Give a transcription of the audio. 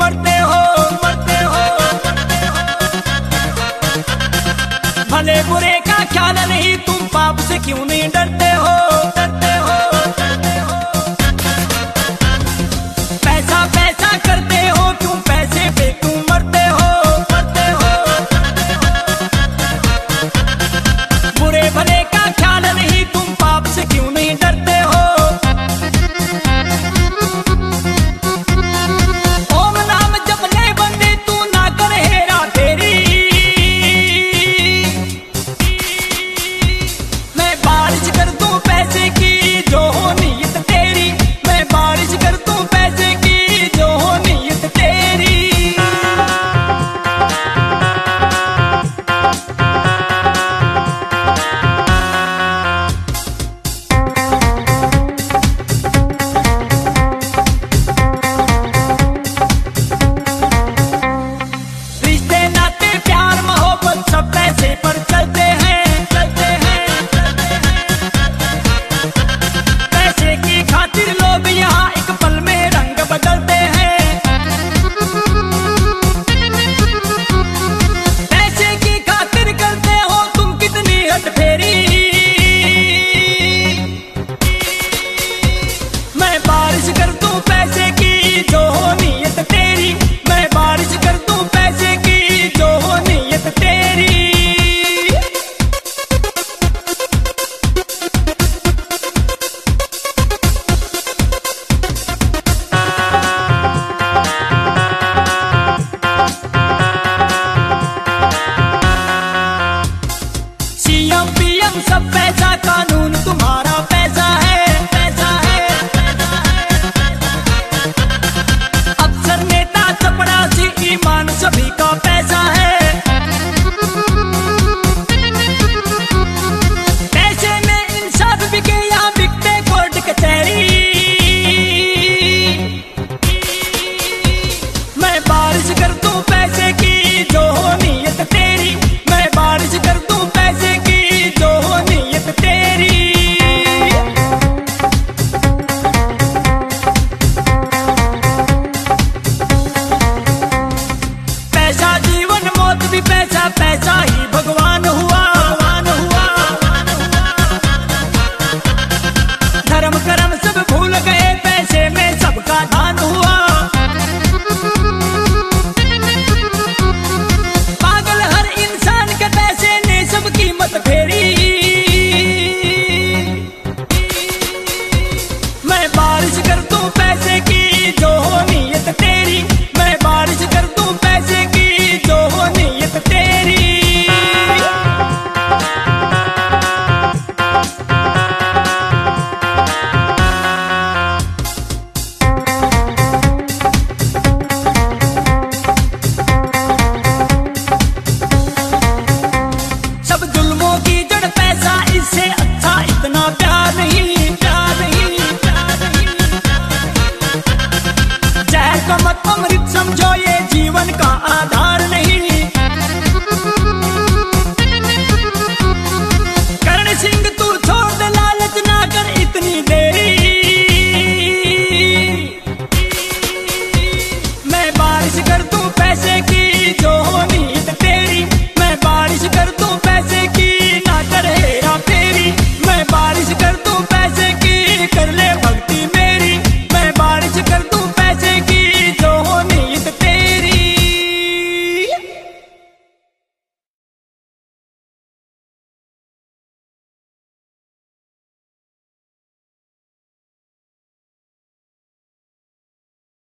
मरते हो, मरते हो। भले बुरे का ख्याल नहीं, तुम पाप से क्यों नहीं डरते हो, डरते हो, डरते हो। पैसा पैसा करते हो, तुम पैसे पे तुम मरते हो, मरते हो। बुरे भले का ख्याल नहीं, तुम पाप से क्यों नहीं डरते हो। ओम नाम जपने बंदे, तू ना कर हेरा फेरी। मैं बारिश कर दूं पैसे की जो हो नीयत तेरी, मैं बारिश कर दूं पैसे की जो हो नीयत तेरी। रिश्ते नाते प्यार मोहब्बत सब पैसे पर चलते हैं, चलते हैं, चलते हैं। पैसे की खातिर लोग यहाँ एक पल में रंग बदलते हैं। पैसे की खातिर करते हो तुम कितनी हटफेरी। मैं बारिश कर दूं पैसे की जो हो नीयत तेरी, मैं बारिश कर दूं पैसे की जो हो नीयत तेरी। सीएम पीएम सब पैसा, कानून तुम्हारा पैसा है, पैसा है, पैसा है। अफसर नेता चपरासी ईमान सभी का पैसा है। पैसे में इंसाफ बिके, यहाँ बिकते कोर्ट कचहरी। मैं बारिश कर दूं पैसे की जो हो नीयत तेरी, मैं बारिश कर दूं पैसे की जो हो नीयत तेरी। पैसा जीवन मौत भी पैसा, पैसा ही भगवान हुआ, भगवान हुआ। धर्म कर्म सब भूल गए, पैसे में सबका दान हुआ। पागल हर इंसान के पैसे ने सब कीमत फेरी। मैं बारिश कर दूं पैसे की जो हो नीयत तेरी, मैं बारिश कर दूं पैसे की जो हो नीयत तेरी। सब जुल्मों की जड़ पैसा, इससे अच्छा इतना प्यार नहीं, प्यार नहीं, प्यार नहीं। जहर का मत अमृत समझो, ये